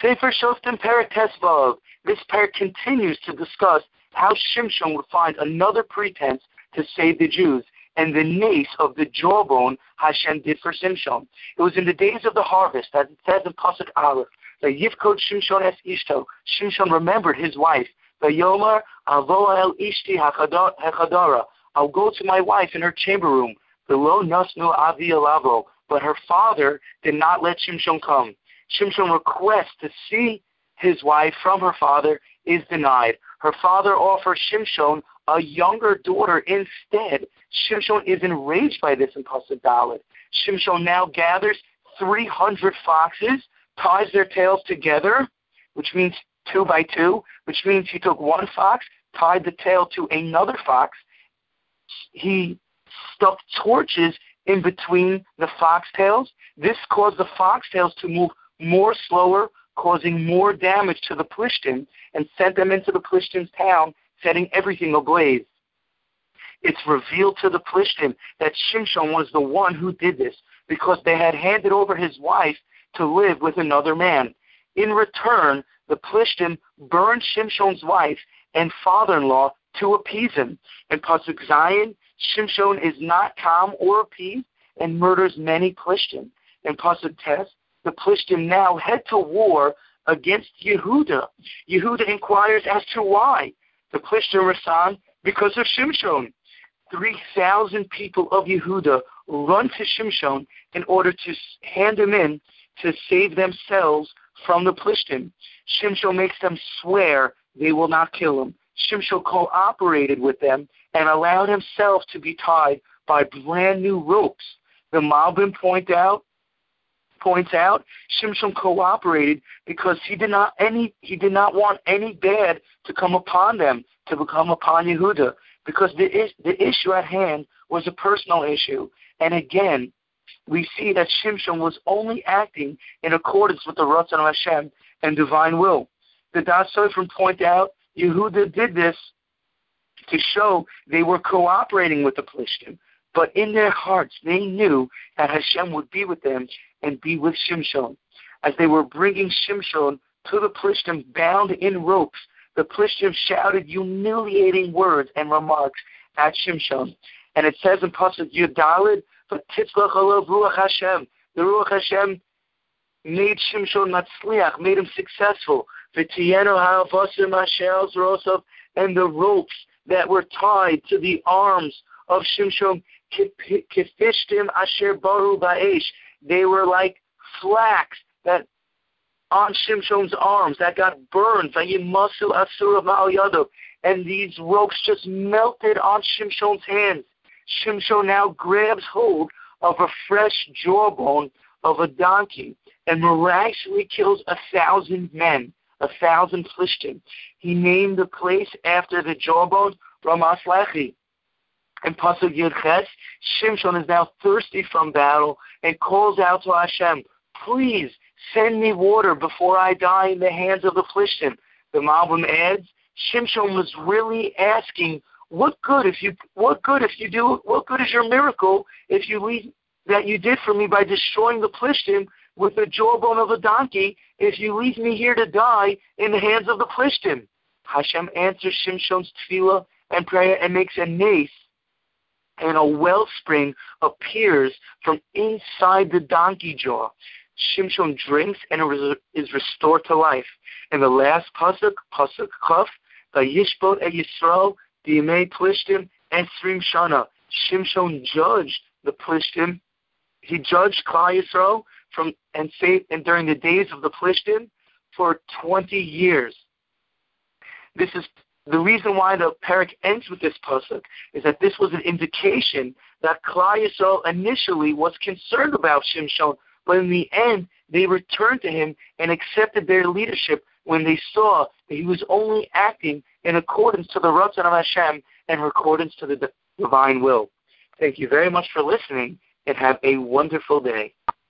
Sefer Shoftim Perek Tesvav. This parak continues to discuss how Shimshon would find another pretense to save the Jews, and the nace of the jawbone Hashem did for Shimshon. It was in the days of the harvest, as it says in Pasuk Aleph, the Yifkod Shimshon es Ishto. Shimshon remembered his wife. The Yomar Avo el Ishti Hechadara. I'll go to my wife in her chamber room. Below Nasnu Avi Alavo. But her father did not let Shimshon come. Shimshon requests to see his wife from her father is denied. Her father offers Shimshon a younger daughter instead. Shimshon is enraged by this in Pasuk Dalet. Shimshon now gathers 300 foxes, ties their tails together, which means 2 by 2, which means he took one fox, tied the tail to another fox. He stuck torches in between the foxtails. This caused the foxtails to move more slower, causing more damage to the Plishtim, and sent them into the Plishtim's town, setting everything ablaze. It's revealed to the Plishtim that Shimshon was the one who did this, because they had handed over his wife to live with another man. In return, the Plishtim burned Shimshon's wife and father-in-law to appease him. In Pasuk Zayin, Shimshon is not calm or appeased and murders many Plishtim. In Pasuk Tes, the Plishtim now head to war against Yehuda. Yehuda inquires as to why. The Plishtim respond, because of Shimshon. 3,000 people of Yehuda run to Shimshon in order to hand him in to save themselves from the Plishtim. Shimshon makes them swear they will not kill him. Shimshon cooperated with them and allowed himself to be tied by brand new ropes. The Malbim points out Shimshon cooperated because he did not want any bad to come upon them, to become upon Yehuda, because the issue at hand was a personal issue. And again, we see that Shimshon was only acting in accordance with the Ratzon of Hashem and divine will. The Das Sofrim point out Yehuda did this to show they were cooperating with the Plishtim, but in their hearts they knew that Hashem would be with them and be with Shimshon. As they were bringing Shimshon to the Plishtim bound in ropes, the Plishtim shouted humiliating words and remarks at Shimshon. And it says in Pasuk Yud Daled, "V'titzlach alav Ruach Hashem." The Ruach Hashem made Shimshon matzliach, made him successful. V'tiyenu ha'avasim asher al zrosav, and the ropes that were tied to the arms of Shimshon, kifishtim asher baru ba'esh. They were like flax that on Shimshon's arms that got burned. Vayimasu asura ma'al yado, and these ropes just melted on Shimshon's hands. Shimshon now grabs hold of a fresh jawbone of a donkey and miraculously kills 1,000 men, 1,000 Plishtim. He named the place after the jawbone Ramas Lehi. In Pasuk Yud Ches, Shimshon is now thirsty from battle and calls out to Hashem, "Please send me water before I die in the hands of the Plishtim." The Malbim adds, Shimshon was really asking, what good is your miracle if you leave that you did for me by destroying the Plishtim with the jawbone of a donkey, if you leave me here to die in the hands of the Plishtim? Hashem answers Shimshon's tefillah and prayer and makes a nace, and a wellspring appears from inside the donkey jaw. Shimshon drinks and is restored to life. In the last Pasuk Chaf, Vayishbot et Yisrael, D'yimei Plishtim, Esrim Shana. Shimshon judged the Plishtim. He judged Klal Yisrael and during the days of the Plishtim for 20 years. This is the reason why the parak ends with this pasuk, is that this was an indication that Klal Yisrael initially was concerned about Shimshon, but in the end they returned to him and accepted their leadership when they saw that he was only acting in accordance to the Ratzon of Hashem and in accordance to the divine will. Thank you very much for listening, and have a wonderful day.